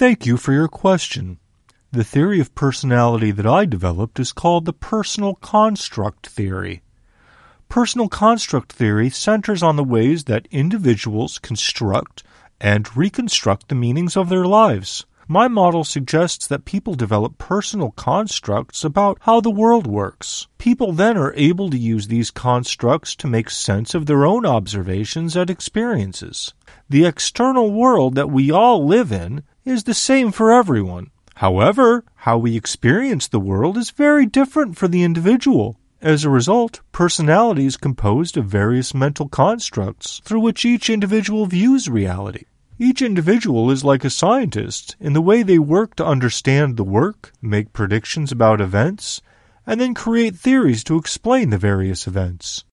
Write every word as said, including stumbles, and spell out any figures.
Thank you for your question. The theory of personality that I developed is called the personal construct theory. Personal construct theory centers on the ways that individuals construct and reconstruct the meanings of their lives. My model suggests that people develop personal constructs about how the world works. People then are able to use these constructs to make sense of their own observations and experiences. The external world that we all live in is the same for everyone. However, how we experience the world is very different for the individual. As a result, personality is composed of various mental constructs through which each individual views reality. Each individual is like a scientist in the way they work to understand the work, make predictions about events, and then create theories to explain the various events.